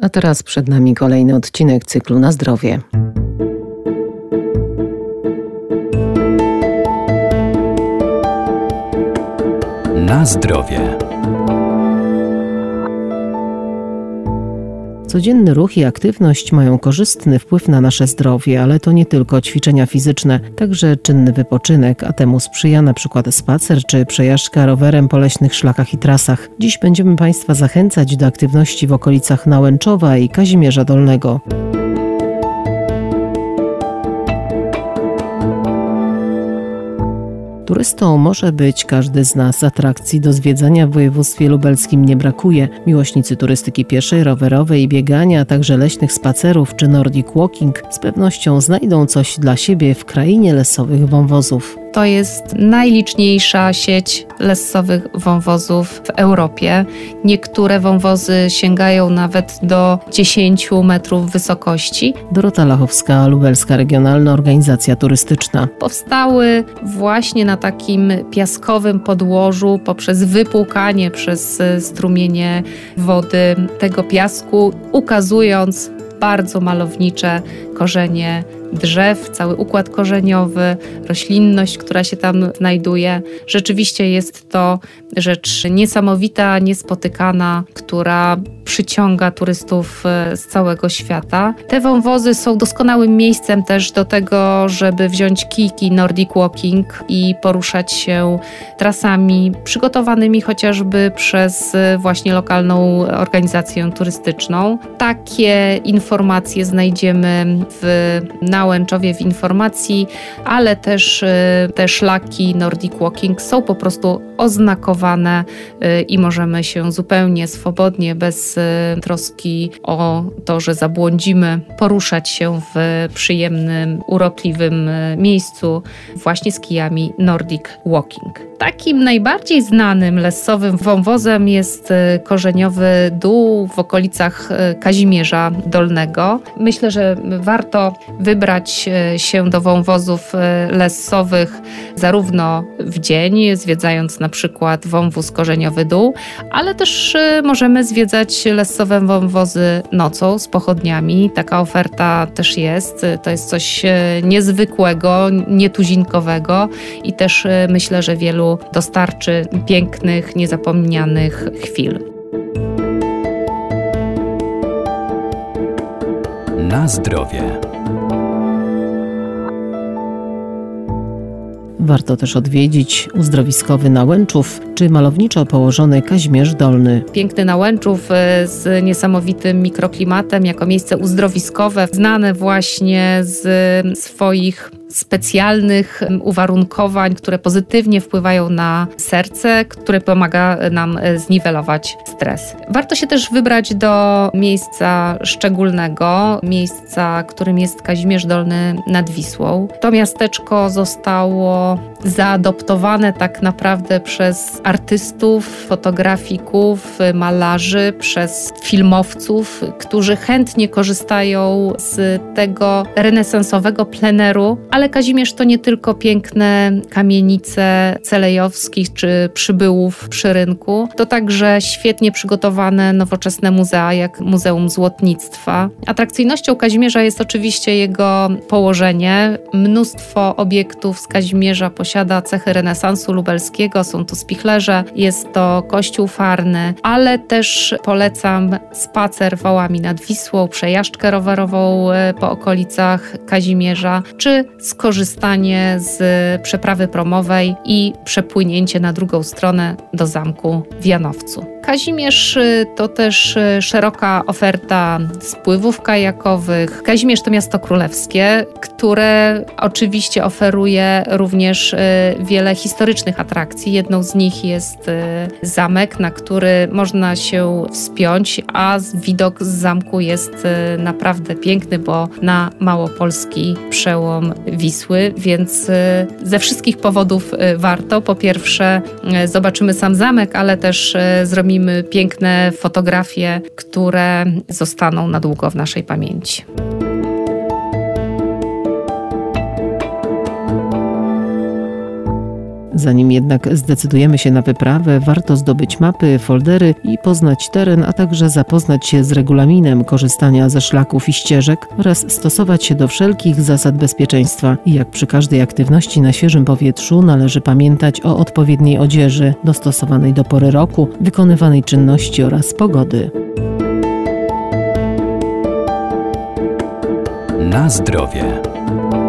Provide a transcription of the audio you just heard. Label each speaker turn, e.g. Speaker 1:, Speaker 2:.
Speaker 1: A teraz przed nami kolejny odcinek cyklu Na zdrowie.
Speaker 2: Na zdrowie.
Speaker 1: Codzienny ruch i aktywność mają korzystny wpływ na nasze zdrowie, ale to nie tylko ćwiczenia fizyczne, także czynny wypoczynek, a temu sprzyja na przykład spacer czy przejażdżka rowerem po leśnych szlakach i trasach. Dziś będziemy Państwa zachęcać do aktywności w okolicach Nałęczowa i Kazimierza Dolnego. Turystą może być każdy z nas. Atrakcji do zwiedzania w województwie lubelskim nie brakuje. Miłośnicy turystyki pieszej, rowerowej i biegania, a także leśnych spacerów czy Nordic Walking z pewnością znajdą coś dla siebie w krainie lesowych wąwozów.
Speaker 3: To jest najliczniejsza sieć lesowych wąwozów w Europie. Niektóre wąwozy sięgają nawet do 10 metrów wysokości.
Speaker 1: Dorota Lachowska, Lubelska Regionalna Organizacja Turystyczna.
Speaker 3: Powstały właśnie na takim piaskowym podłożu poprzez wypłukanie przez strumienie wody tego piasku, ukazując bardzo malownicze korzenie drzew, cały układ korzeniowy, roślinność, która się tam znajduje. Rzeczywiście jest to rzecz niesamowita, niespotykana, która przyciąga turystów z całego świata. Te wąwozy są doskonałym miejscem też do tego, żeby wziąć kijki Nordic Walking i poruszać się trasami przygotowanymi chociażby przez właśnie lokalną organizację turystyczną. Takie informacje znajdziemy w Nałęczowie w informacji, ale też te szlaki Nordic Walking są po prostu oznakowane i możemy się zupełnie swobodnie, bez troski o to, że zabłądzimy, poruszać się w przyjemnym, urokliwym miejscu właśnie z kijami Nordic Walking. Takim najbardziej znanym lesowym wąwozem jest korzeniowy dół w okolicach Kazimierza Dolnego. Myślę, że warto wybrać się do wąwozów lesowych zarówno w dzień, zwiedzając na przykład wąwóz korzeniowy dół, ale też możemy zwiedzać lesowe wąwozy nocą z pochodniami. Taka oferta też jest. To jest coś niezwykłego, nietuzinkowego i też myślę, że wielu dostarczy pięknych, niezapomnianych chwil.
Speaker 2: Na zdrowie.
Speaker 1: Warto też odwiedzić uzdrowiskowy Nałęczów czy malowniczo położony Kazimierz Dolny.
Speaker 3: Piękny Nałęczów z niesamowitym mikroklimatem jako miejsce uzdrowiskowe, znane właśnie z swoich specjalnych uwarunkowań, które pozytywnie wpływają na serce, które pomaga nam zniwelować stres. Warto się też wybrać do miejsca szczególnego, miejsca, którym jest Kazimierz Dolny nad Wisłą. To miasteczko zostało zaadoptowane tak naprawdę przez artystów, fotografików, malarzy, przez filmowców, którzy chętnie korzystają z tego renesansowego pleneru, ale Kazimierz to nie tylko piękne kamienice Celejowskich czy przybyłów przy rynku, to także świetnie przygotowane nowoczesne muzea, jak Muzeum Złotnictwa. Atrakcyjnością Kazimierza jest oczywiście jego położenie. Mnóstwo obiektów z Kazimierza posiada cechy renesansu lubelskiego. Są to spichlerze, jest to kościół farny, ale też polecam spacer wałami nad Wisłą, przejażdżkę rowerową po okolicach Kazimierza, czy skorzystanie z przeprawy promowej i przepłynięcie na drugą stronę do zamku w Janowcu. Kazimierz to też szeroka oferta spływów kajakowych. Kazimierz to miasto królewskie, które oczywiście oferuje również wiele historycznych atrakcji. Jedną z nich jest zamek, na który można się wspiąć, a widok z zamku jest naprawdę piękny, bo na małopolski przełom Wisły, więc ze wszystkich powodów warto. Po pierwsze zobaczymy sam zamek, ale też zrobimy piękne fotografie, które zostaną na długo w naszej pamięci.
Speaker 1: Zanim jednak zdecydujemy się na wyprawę, warto zdobyć mapy, foldery i poznać teren, a także zapoznać się z regulaminem korzystania ze szlaków i ścieżek oraz stosować się do wszelkich zasad bezpieczeństwa. I jak przy każdej aktywności na świeżym powietrzu należy pamiętać o odpowiedniej odzieży, dostosowanej do pory roku, wykonywanej czynności oraz pogody.
Speaker 2: Na zdrowie.